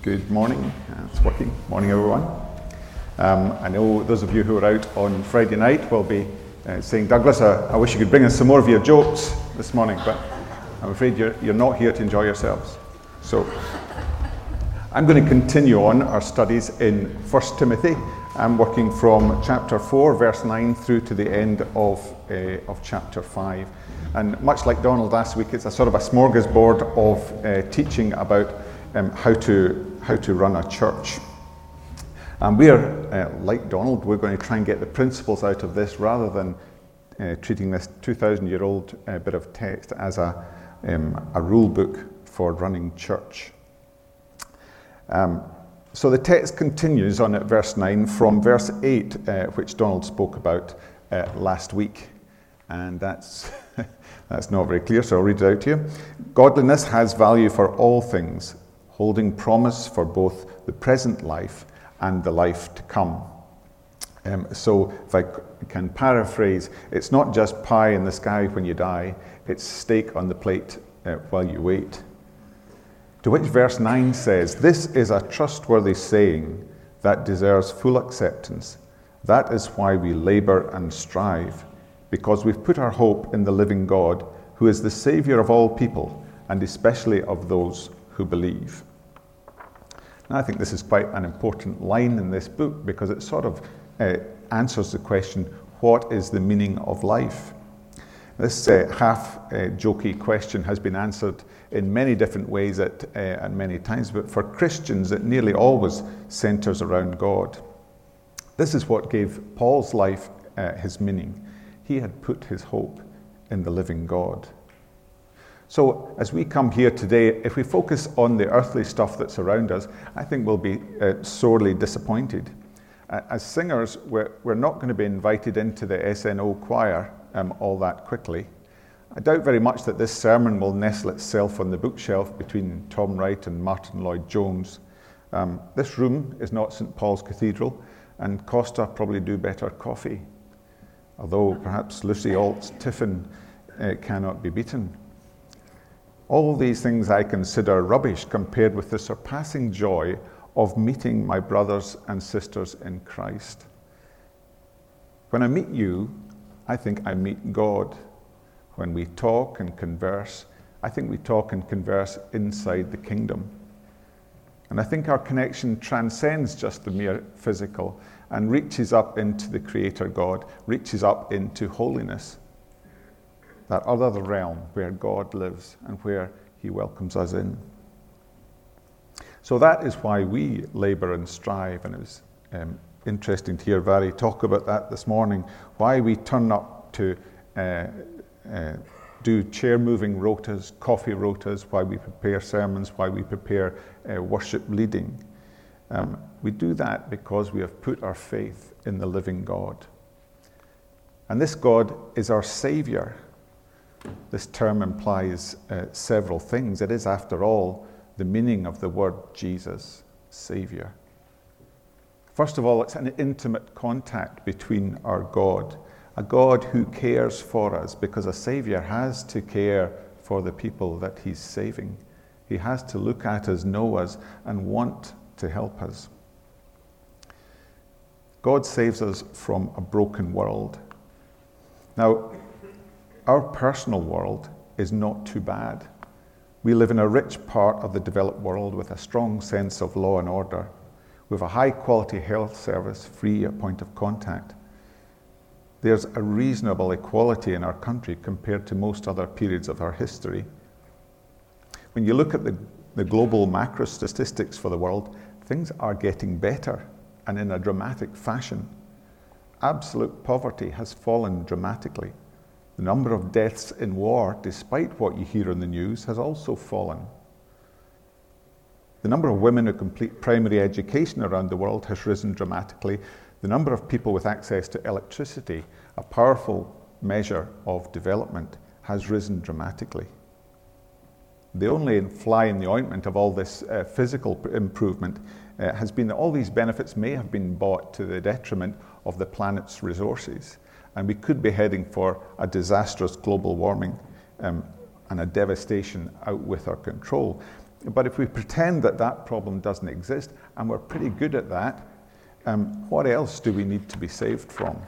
Good morning. It's working. Morning, everyone. I know those of you who are out on Friday night will be saying, Douglas, I wish you could bring us some more of your jokes this morning, but I'm afraid you're not here to enjoy yourselves. So I'm going to continue on our studies in 1 Timothy. I'm working from chapter 4, verse 9, through to the end of chapter 5. And much like Donald last week, it's a sort of a smorgasbord of teaching about how to run a church. And we're, like Donald, we're going to try and get the principles out of this rather than treating this 2,000-year-old bit of text as a rule book for running church. So the text continues on at verse 9 from verse 8, which Donald spoke about last week. And that's not very clear, so I'll read it out to you. Godliness has value for all things, holding promise for both the present life and the life to come. So if I can paraphrase, it's not just pie in the sky when you die, it's steak on the plate while you wait. To which verse 9 says, "This is a trustworthy saying that deserves full acceptance. That is why we labor and strive, because we've put our hope in the living God, who is the Savior of all people, and especially of those who believe." And I think this is quite an important line in this book because it sort of answers the question, what is the meaning of life? This half-jokey question has been answered in many different ways at many times, but for Christians it nearly always centres around God. This is what gave Paul's life his meaning. He had put his hope in the living God. So as we come here today, if we focus on the earthly stuff that's around us, I think we'll be sorely disappointed. As singers, we're not going to be invited into the SNO choir all that quickly. I doubt very much that this sermon will nestle itself on the bookshelf between Tom Wright and Martin Lloyd-Jones. This room is not St. Paul's Cathedral, and Costa probably do better coffee, although perhaps Lucy Alt's Tiffin cannot be beaten. All these things I consider rubbish compared with the surpassing joy of meeting my brothers and sisters in Christ. When I meet you, I think I meet God. When we talk and converse, I think we talk and converse inside the kingdom. And I think our connection transcends just the mere physical and reaches up into the Creator God, reaches up into holiness, that other realm where God lives and where He welcomes us in. So that is why we labour and strive, and it was interesting to hear Vary talk about that this morning, why we turn up to do chair-moving rotas, coffee rotas, why we prepare sermons, why we prepare worship leading. We do that because we have put our faith in the living God. And this God is our Saviour. This term implies several things. It is, after all, the meaning of the word Jesus, Saviour. First of all, it's an intimate contact between our God, a God who cares for us, because a Saviour has to care for the people that He's saving. He has to look at us, know us, and want to help us. God saves us from a broken world. Now, our personal world is not too bad. We live in a rich part of the developed world with a strong sense of law and order. We have a high-quality health service free at point of contact. There's a reasonable equality in our country compared to most other periods of our history. When you look at the global macro statistics for the world, things are getting better and in a dramatic fashion. Absolute poverty has fallen dramatically. The number of deaths in war, despite what you hear on the news, has also fallen. The number of women who complete primary education around the world has risen dramatically. The number of people with access to electricity, a powerful measure of development, has risen dramatically. The only fly in the ointment of all this physical improvement has been that all these benefits may have been bought to the detriment of the planet's resources. And we could be heading for a disastrous global warming and a devastation out with our control. But if we pretend that that problem doesn't exist, and we're pretty good at that, what else do we need to be saved from?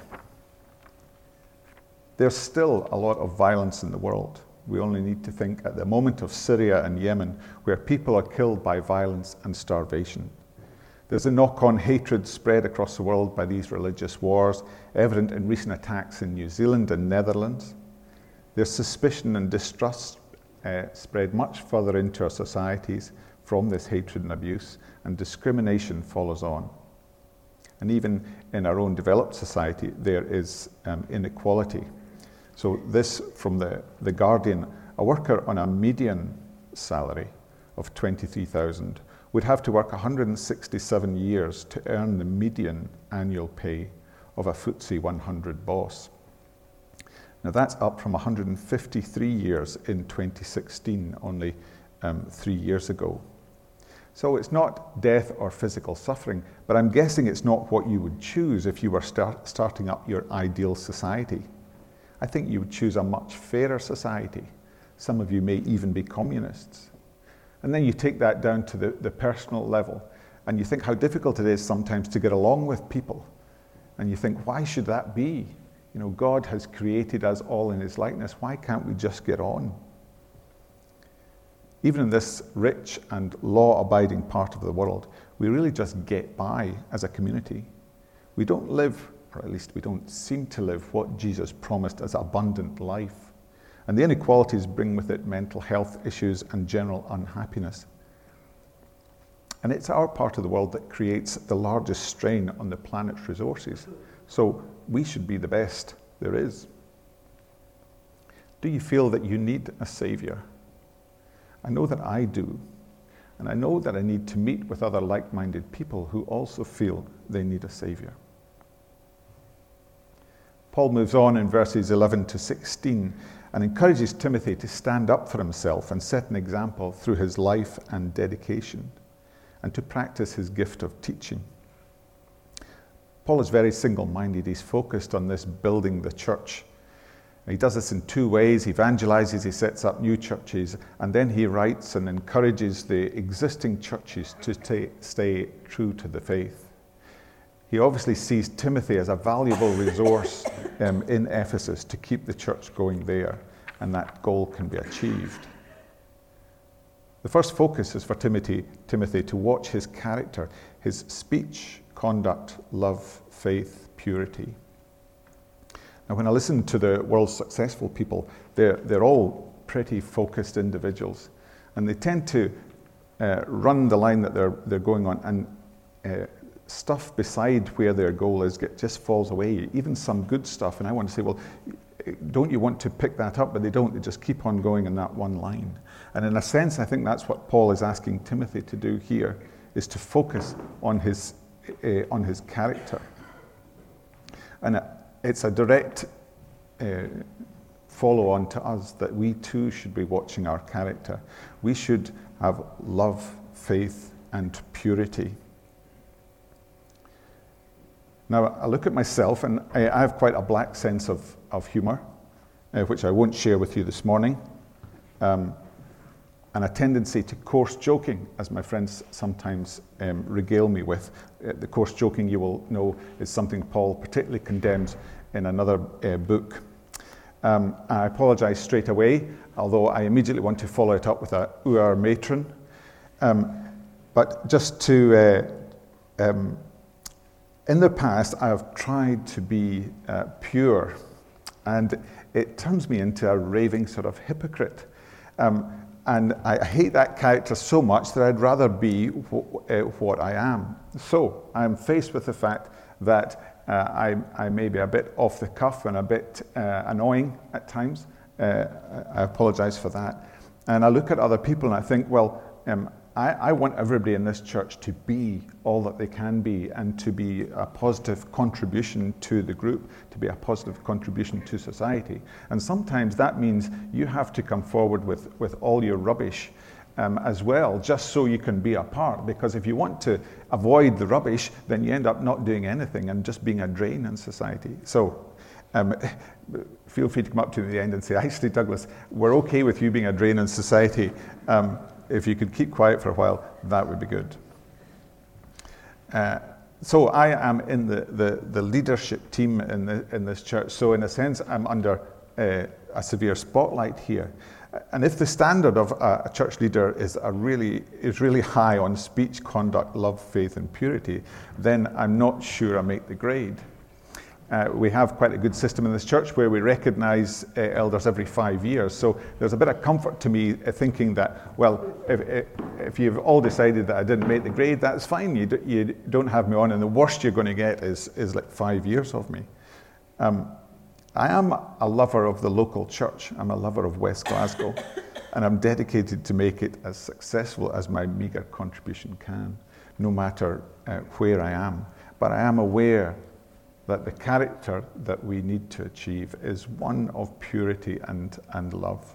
There's still a lot of violence in the world. We only need to think at the moment of Syria and Yemen, where people are killed by violence and starvation. There's a knock-on hatred spread across the world by these religious wars, evident in recent attacks in New Zealand and Netherlands. There's suspicion and distrust spread much further into our societies from this hatred and abuse, and discrimination follows on. And even in our own developed society, there is inequality. So this from the Guardian: a worker on a median salary of 23,000 would have to work 167 years to earn the median annual pay of a FTSE 100 boss. Now that's up from 153 years in 2016, only 3 years ago. So it's not death or physical suffering, but I'm guessing it's not what you would choose if you were starting up your ideal society. I think you would choose a much fairer society. Some of you may even be communists. And then you take that down to the personal level, and you think how difficult it is sometimes to get along with people. And you think, why should that be? You know, God has created us all in his likeness. Why can't we just get on? Even in this rich and law-abiding part of the world, we really just get by as a community. We don't live, or at least we don't seem to live, what Jesus promised as abundant life. And the inequalities bring with it mental health issues and general unhappiness. And it's our part of the world that creates the largest strain on the planet's resources. So we should be the best there is. Do you feel that you need a savior? I know that I do. And I know that I need to meet with other like-minded people who also feel they need a savior. Paul moves on in verses 11 to 16 and encourages Timothy to stand up for himself and set an example through his life and dedication, and to practice his gift of teaching. Paul is very single-minded. He's focused on this building the church. He does this in two ways. He evangelizes, he sets up new churches, and then he writes and encourages the existing churches to stay true to the faith. He obviously sees Timothy as a valuable resource in Ephesus to keep the church going there, and that goal can be achieved. The first focus is for Timothy to watch his character, his speech, conduct, love, faith, purity. Now, when I listen to the world's successful people, they're all pretty focused individuals, and they tend to run the line that they're going on, and stuff beside where their goal is just falls away, even some good stuff. And I want to say, well, don't you want to pick that up? But they don't. They just keep on going in that one line. And in a sense, I think that's what Paul is asking Timothy to do here, is to focus on his character. And it's a direct follow-on to us that we too should be watching our character. We should have love, faith, and purity. Now, I look at myself, and I have quite a black sense of humour, which I won't share with you this morning, and a tendency to coarse joking, as my friends sometimes regale me with. The coarse joking, you will know, is something Paul particularly condemns in another book. I apologise straight away, although I immediately want to follow it up with a uar matron. But just to... in the past, I have tried to be pure, and it turns me into a raving sort of hypocrite. And I hate that character so much that I'd rather be what I am. So I'm faced with the fact that I may be a bit off the cuff and a bit annoying at times. I apologize for that. And I look at other people and I think, well, I want everybody in this church to be all that they can be, and to be a positive contribution to the group, to be a positive contribution to society. And sometimes that means you have to come forward with all your rubbish as well, just so you can be a part. Because if you want to avoid the rubbish, then you end up not doing anything and just being a drain in society. So feel free to come up to me at the end and say, actually, Douglas, we're okay with you being a drain in society. if you could keep quiet for a while, that would be good. So I am in the leadership team in this church. So in a sense, I'm under a severe spotlight here. And if the standard of a church leader is really high on speech, conduct, love, faith, and purity, then I'm not sure I make the grade. We have quite a good system in this church where we recognize elders every 5 years. So there's a bit of comfort to me thinking that, well, if you've all decided that I didn't make the grade, that's fine. You don't have me on, and the worst you're going to get is like 5 years of me. I am a lover of the local church. I'm a lover of West Glasgow, and I'm dedicated to make it as successful as my meagre contribution can, no matter where I am. But I am aware that the character that we need to achieve is one of purity and love.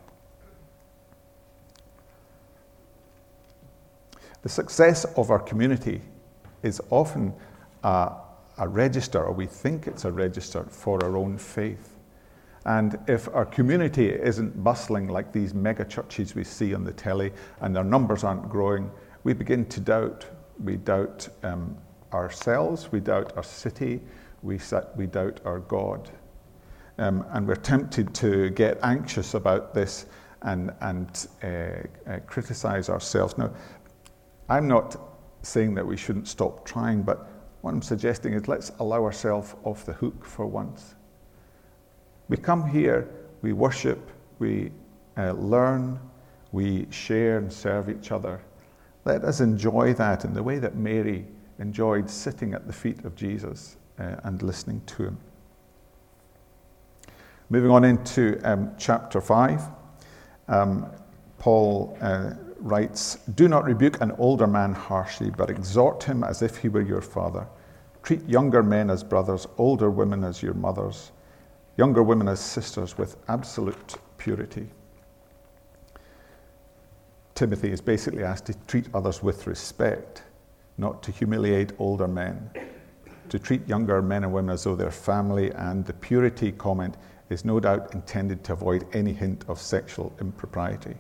The success of our community is often a register, or we think it's a register, for our own faith. And if our community isn't bustling like these mega churches we see on the telly, and their numbers aren't growing, we begin to doubt. We doubt ourselves, we doubt our city, we doubt our God. And we're tempted to get anxious about this and criticize ourselves. Now, I'm not saying that we shouldn't stop trying, but what I'm suggesting is let's allow ourselves off the hook for once. We come here, we worship, we learn, we share and serve each other. Let us enjoy that in the way that Mary enjoyed sitting at the feet of Jesus and listening to him. Moving on into chapter 5, Paul writes, "Do not rebuke an older man harshly, but exhort him as if he were your father. Treat younger men as brothers, older women as your mothers, younger women as sisters with absolute purity." Timothy is basically asked to treat others with respect, not to humiliate older men, to treat younger men and women as though they're family, and the purity comment is no doubt intended to avoid any hint of sexual impropriety.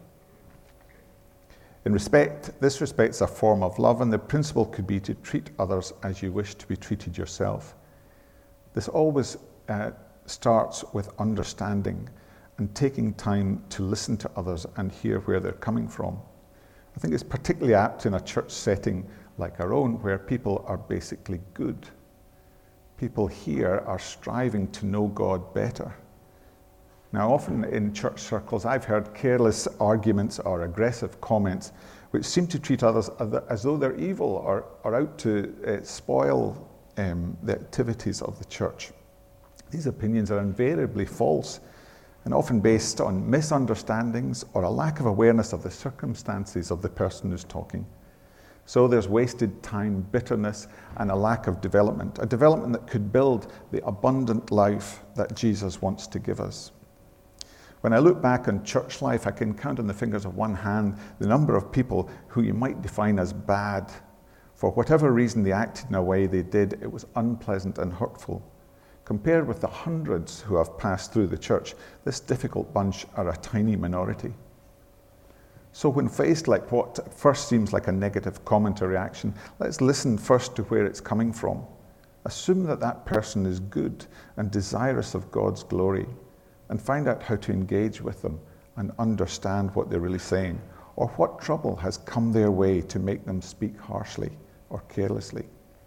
This respect's a form of love, and the principle could be to treat others as you wish to be treated yourself. This always starts with understanding and taking time to listen to others and hear where they're coming from. I think it's particularly apt in a church setting like our own, where people are basically good. People here are striving to know God better. Now, often in church circles, I've heard careless arguments or aggressive comments which seem to treat others as though they're evil or out to spoil the activities of the church. These opinions are invariably false and often based on misunderstandings or a lack of awareness of the circumstances of the person who's talking. So there's wasted time, bitterness, and a lack of development, a development that could build the abundant life that Jesus wants to give us. When I look back on church life, I can count on the fingers of one hand the number of people who you might define as bad. For whatever reason they acted in a way they did, it was unpleasant and hurtful. Compared with the hundreds who have passed through the church, this difficult bunch are a tiny minority. So when faced like what at first seems like a negative comment or reaction, let's listen first to where it's coming from. Assume that that person is good and desirous of God's glory, and find out how to engage with them and understand what they're really saying, or what trouble has come their way to make them speak harshly or carelessly.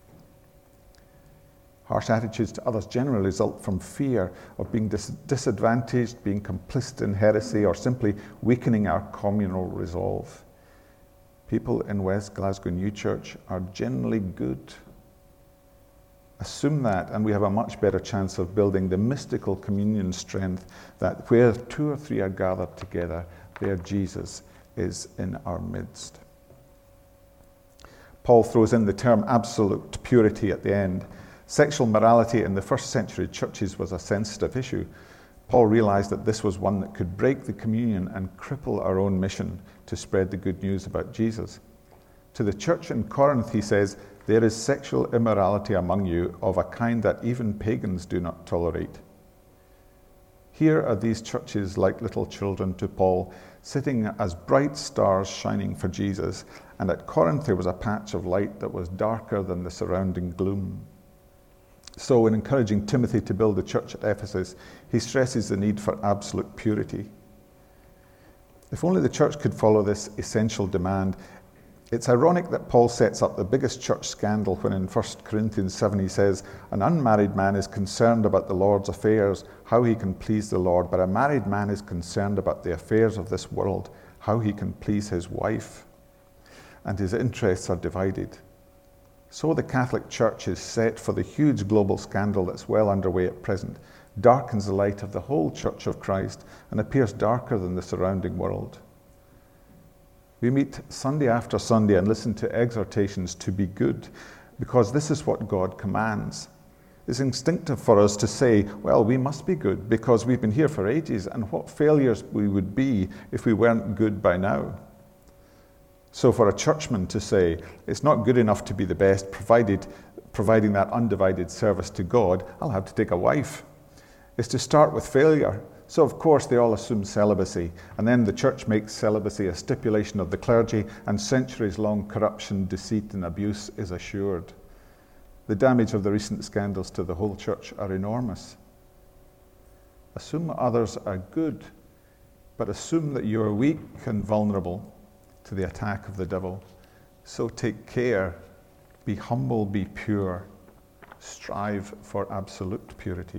Harsh attitudes to others generally result from fear of being disadvantaged, being complicit in heresy, or simply weakening our communal resolve. People in West Glasgow New Church are generally good. Assume that, and we have a much better chance of building the mystical communion strength that where 2 or 3 are gathered together, there Jesus is in our midst. Paul throws in the term absolute purity at the end. Sexual morality in the first century churches was a sensitive issue. Paul realized that this was one that could break the communion and cripple our own mission to spread the good news about Jesus. To the church in Corinth, he says, "There is sexual immorality among you of a kind that even pagans do not tolerate." Here are these churches like little children to Paul, sitting as bright stars shining for Jesus, and at Corinth there was a patch of light that was darker than the surrounding gloom. So in encouraging Timothy to build the church at Ephesus, he stresses the need for absolute purity. If only the church could follow this essential demand. It's ironic that Paul sets up the biggest church scandal when in 1 Corinthians 7 he says, an unmarried man is concerned about the Lord's affairs, how he can please the Lord, but a married man is concerned about the affairs of this world, how he can please his wife. And his interests are divided. So the Catholic Church is set for the huge global scandal that's well underway at present, darkens the light of the whole Church of Christ, and appears darker than the surrounding world. We meet Sunday after Sunday and listen to exhortations to be good, because this is what God commands. It's instinctive for us to say, well, we must be good because we've been here for ages, and what failures we would be if we weren't good by now. So for a churchman to say, it's not good enough to be the best, providing that undivided service to God, I'll have to take a wife, is to start with failure. So of course they all assume celibacy, and then the church makes celibacy a stipulation of the clergy, and centuries-long corruption, deceit and abuse is assured. The damage of the recent scandals to the whole church are enormous. Assume others are good, but assume that you are weak and vulnerable to the attack of the devil. So take care, be humble, be pure, strive for absolute purity.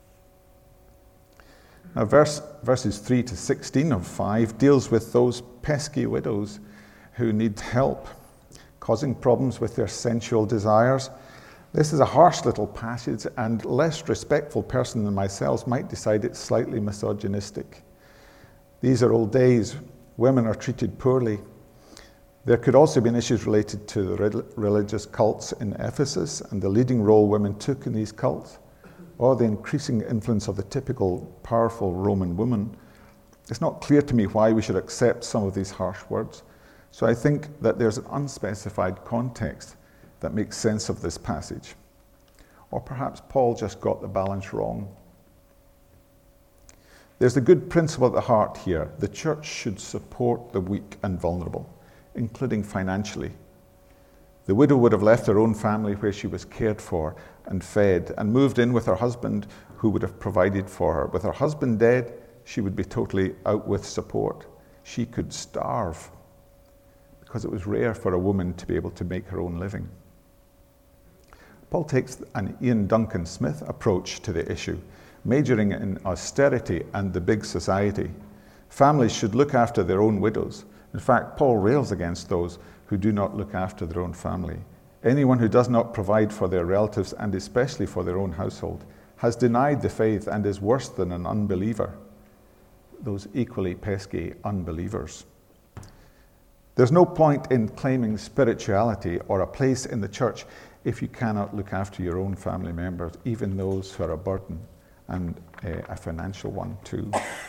Now verses 3 to 16 of 5 deals with those pesky widows who need help, causing problems with their sensual desires. This is a harsh little passage, and a less respectful person than myself might decide it's slightly misogynistic. These are old days. Women are treated poorly. There could also have been issues related to the religious cults in Ephesus and the leading role women took in these cults, or the increasing influence of the typical powerful Roman woman. It's not clear to me why we should accept some of these harsh words. So I think that there's an unspecified context that makes sense of this passage. Or perhaps Paul just got the balance wrong. There's a good principle at the heart here. The church should support the weak and vulnerable, including financially. The widow would have left her own family where she was cared for and fed and moved in with her husband who would have provided for her. With her husband dead, she would be totally out with support. She could starve because it was rare for a woman to be able to make her own living. Paul takes an Ian Duncan Smith approach to the issue, majoring in austerity and the big society. Families should look after their own widows. In fact, Paul rails against those who do not look after their own family. Anyone who does not provide for their relatives, and especially for their own household, has denied the faith and is worse than an unbeliever. Those equally pesky unbelievers. There's no point in claiming spirituality or a place in the church if you cannot look after your own family members, even those who are a burden, and a financial one too.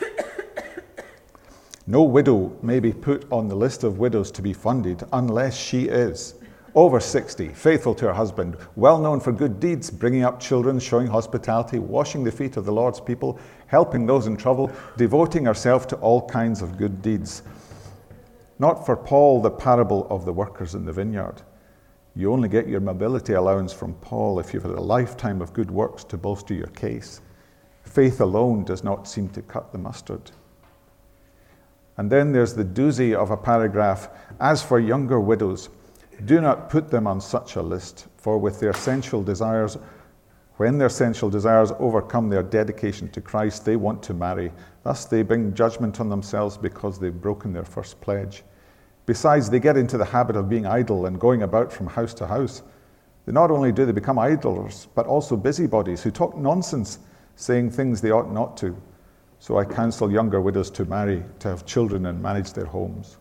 No widow may be put on the list of widows to be funded unless she is over 60, faithful to her husband, well known for good deeds, bringing up children, showing hospitality, washing the feet of the Lord's people, helping those in trouble, devoting herself to all kinds of good deeds. Not for Paul, the parable of the workers in the vineyard. You only get your mobility allowance from Paul if you've had a lifetime of good works to bolster your case. Faith alone does not seem to cut the mustard. And then there's the doozy of a paragraph. As for younger widows, do not put them on such a list, for with their sensual desires, when their sensual desires overcome their dedication to Christ, they want to marry. Thus they bring judgment on themselves because they've broken their first pledge. Besides, they get into the habit of being idle and going about from house to house. Not only do they become idlers, but also busybodies who talk nonsense, saying things they ought not to. So I counsel younger widows to marry, to have children and manage their homes.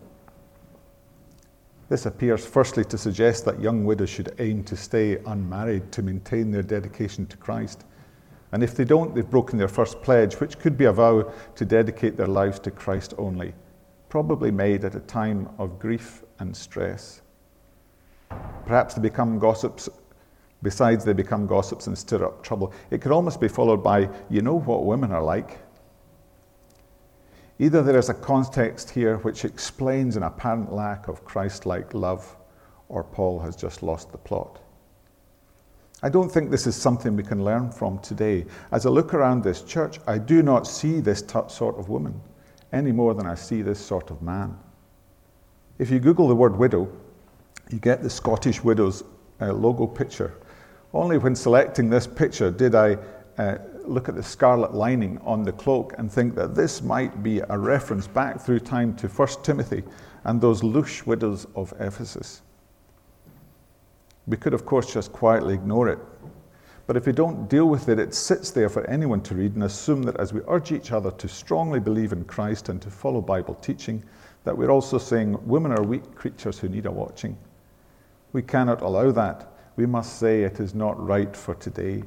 This appears firstly to suggest that young widows should aim to stay unmarried to maintain their dedication to Christ. And if they don't, they've broken their first pledge, which could be a vow to dedicate their lives to Christ only, probably made at a time of grief and stress. Perhaps they become gossips. Besides, they become gossips and stir up trouble. It could almost be followed by, you know what women are like. Either there is a context here which explains an apparent lack of Christ-like love, or Paul has just lost the plot. I don't think this is something we can learn from today. As I look around this church, I do not see this sort of woman any more than I see this sort of man. If you Google the word widow, you get the Scottish Widows logo picture. Only when selecting this picture did I look at the scarlet lining on the cloak and think that this might be a reference back through time to 1 Timothy and those louche widows of Ephesus. We could, of course, just quietly ignore it. But if we don't deal with it, it sits there for anyone to read and assume that as we urge each other to strongly believe in Christ and to follow Bible teaching, that we're also saying women are weak creatures who need a watching. We cannot allow that. We must say it is not right for today.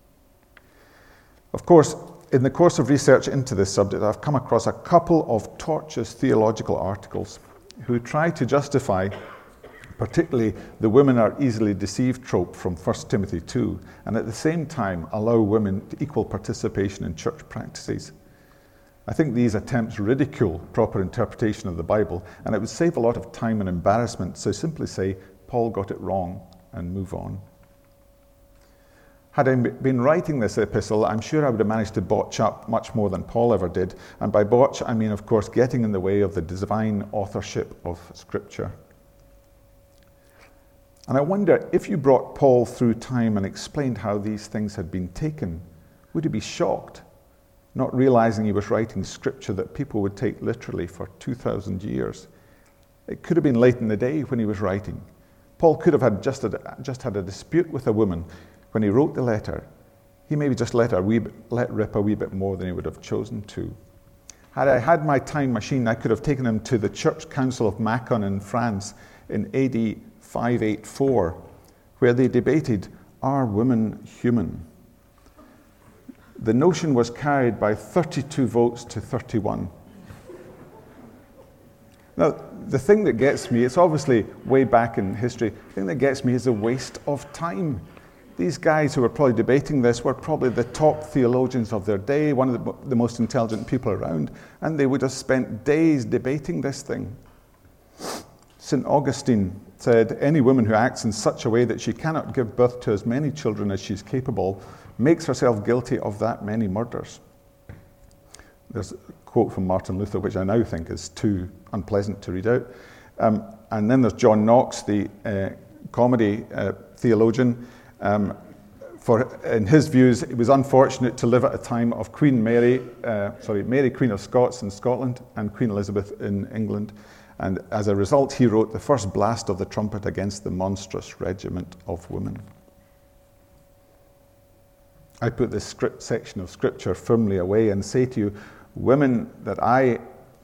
Of course, in the course of research into this subject, I've come across a couple of tortuous theological articles who try to justify particularly the women are easily deceived trope from 1 Timothy 2, and at the same time allow women equal participation in church practices. I think these attempts ridicule proper interpretation of the Bible, and it would save a lot of time and embarrassment, so simply say, Paul got it wrong, and move on. Had I been writing this epistle, I'm sure I would have managed to botch up much more than Paul ever did, and by botch I mean, of course, getting in the way of the divine authorship of Scripture. And I wonder, if you brought Paul through time and explained how these things had been taken, would he be shocked, not realizing he was writing scripture that people would take literally for 2,000 years? It could have been late in the day when he was writing. Paul could have had just had a dispute with a woman when he wrote the letter. He maybe just let rip a wee bit more than he would have chosen to. Had I had my time machine, I could have taken him to the Church Council of Macon in France in AD 584, where they debated, are women human? The notion was carried by 32 votes to 31. Now, the thing that gets me, it's obviously way back in history, the thing that gets me is a waste of time. These guys who were probably debating this were probably the top theologians of their day, one of the most intelligent people around, and they would have spent days debating this thing. St. Augustine said, any woman who acts in such a way that she cannot give birth to as many children as she's capable makes herself guilty of that many murders. There's a quote from Martin Luther, which I now think is too unpleasant to read out. And then there's John Knox, the comedy theologian. In his views, it was unfortunate to live at a time of Mary Queen of Scots in Scotland and Queen Elizabeth in England. And as a result, he wrote the first blast of the trumpet against the monstrous regiment of women. I put this section of scripture firmly away and say to you, women that I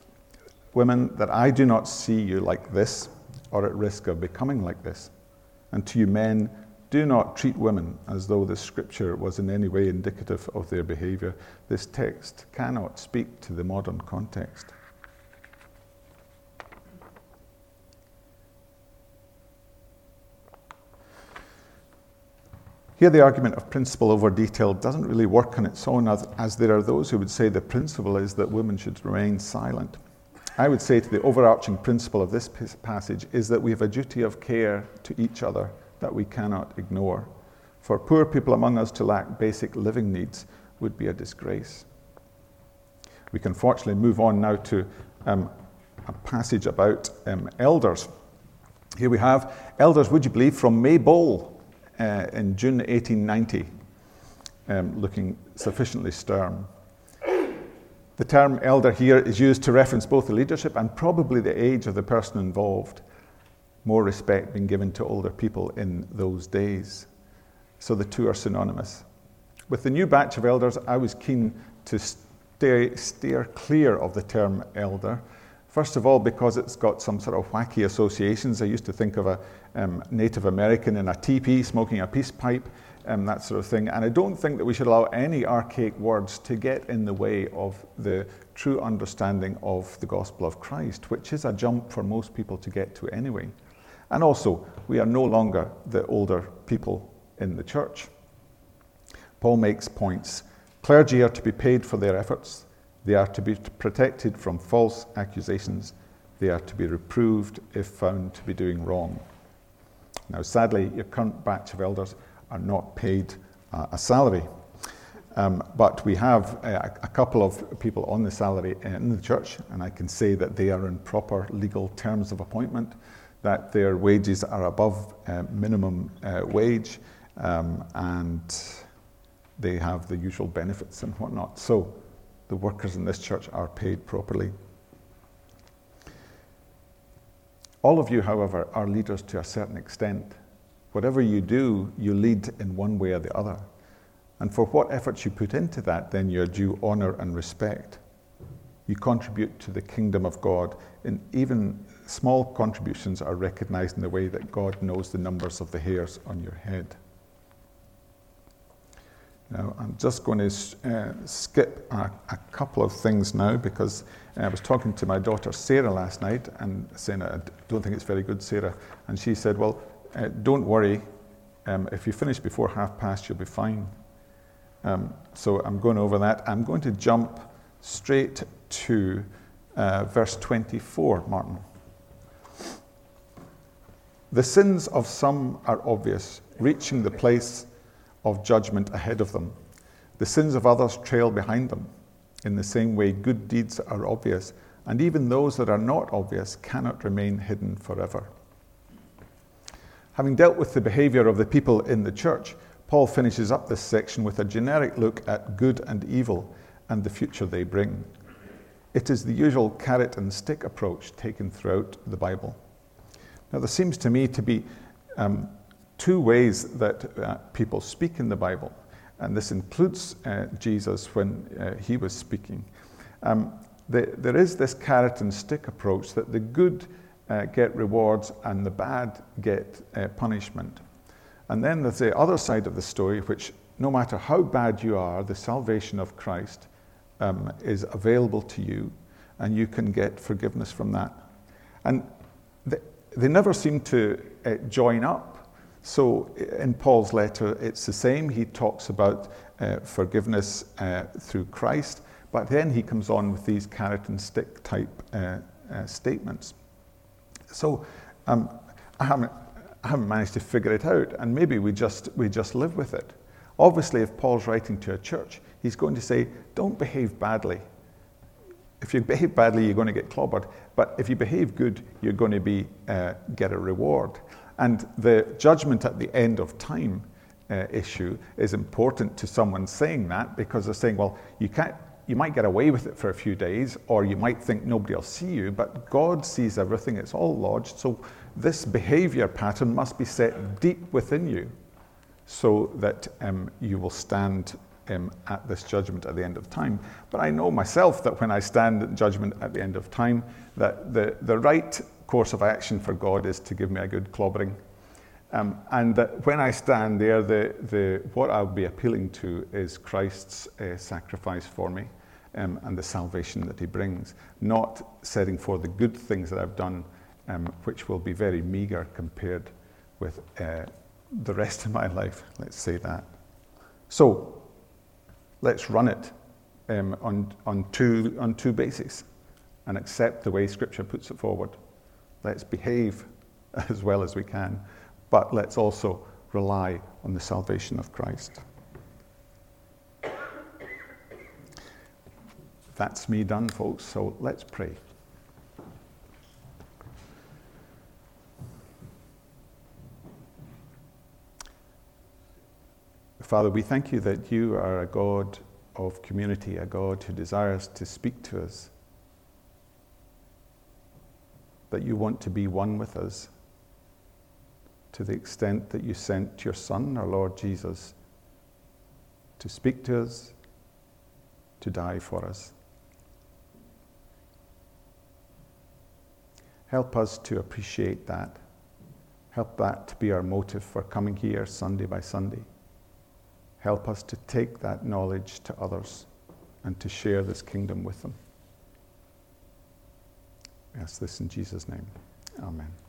do not see you like this, or at risk of becoming like this. And to you men, do not treat women as though this scripture was in any way indicative of their behavior. This text cannot speak to the modern context. Here the argument of principle over detail doesn't really work on its own, as there are those who would say the principle is that women should remain silent. I would say to the overarching principle of this passage is that we have a duty of care to each other that we cannot ignore. For poor people among us to lack basic living needs would be a disgrace. We can fortunately move on now to a passage about elders. Here we have elders, would you believe, from Maybole in June 1890, looking sufficiently stern. The term elder here is used to reference both the leadership and probably the age of the person involved. More respect being given to older people in those days. So the two are synonymous. With the new batch of elders, I was keen to steer clear of the term elder. First of all, because it's got some sort of wacky associations. I used to think of a Native American in a teepee smoking a peace pipe, that sort of thing. And I don't think that we should allow any archaic words to get in the way of the true understanding of the gospel of Christ, which is a jump for most people to get to anyway. And also, we are no longer the older people in the church. Paul makes points. Clergy are to be paid for their efforts. They are to be protected from false accusations. They are to be reproved if found to be doing wrong. Now, sadly, your current batch of elders are not paid a salary. But we have a couple of people on the salary in the church, and I can say that they are in proper legal terms of appointment, that their wages are above minimum wage, and they have the usual benefits and whatnot. So the workers in this church are paid properly. All of you, however, are leaders to a certain extent. Whatever you do, you lead in one way or the other. And for what efforts you put into that, then you're due honor and respect. You contribute to the kingdom of God, and even small contributions are recognized in the way that God knows the numbers of the hairs on your head. Now, I'm just going to skip a couple of things now, because I was talking to my daughter Sarah last night and saying, I don't think it's very good, Sarah. And she said, well, don't worry, if you finish before past, you'll be fine. So I'm going over that. I'm going to jump straight to verse 24, Martin. The sins of some are obvious, reaching the place of judgment ahead of them. The sins of others trail behind them. In the same way, good deeds are obvious, and even those that are not obvious cannot remain hidden forever. Having dealt with the behavior of the people in the church, Paul finishes up this section with a generic look at good and evil and the future they bring. It is the usual carrot and stick approach taken throughout the Bible. Now, there seems to me to be two ways that people speak in the Bible, and this includes Jesus when he was speaking. There is this carrot and stick approach that the good get rewards and the bad get punishment. And then there's the other side of the story, which no matter how bad you are, the salvation of Christ is available to you, and you can get forgiveness from that. And they never seem to join up. So in Paul's letter, it's the same. He talks about forgiveness through Christ, but then he comes on with these carrot and stick type statements. So I haven't managed to figure it out, and maybe we just live with it. Obviously, if Paul's writing to a church, he's going to say, don't behave badly. If you behave badly, you're going to get clobbered. But if you behave good, you're going to get a reward. And the judgment at the end of time issue is important to someone saying that, because they're saying, well, you might get away with it for a few days, or you might think nobody will see you, but God sees everything. It's all lodged. So this behavior pattern must be set deep within you so that you will stand at this judgment at the end of time. But I know myself that when I stand at judgment at the end of time, that the right course of action for God is to give me a good clobbering. And that when I stand there, what I'll be appealing to is Christ's sacrifice for me and the salvation that he brings, not setting for the good things that I've done, which will be very meager compared with the rest of my life, let's say that. So let's run it on two bases and accept the way Scripture puts it forward. Let's behave as well as we can, but let's also rely on the salvation of Christ. That's me done, folks, so let's pray. Father, we thank you that you are a God of community, a God who desires to speak to us, that you want to be one with us to the extent that you sent your Son, our Lord Jesus, to speak to us, to die for us. Help us to appreciate that. Help that to be our motive for coming here Sunday by Sunday. Help us to take that knowledge to others and to share this kingdom with them. We ask this in Jesus' name. Amen.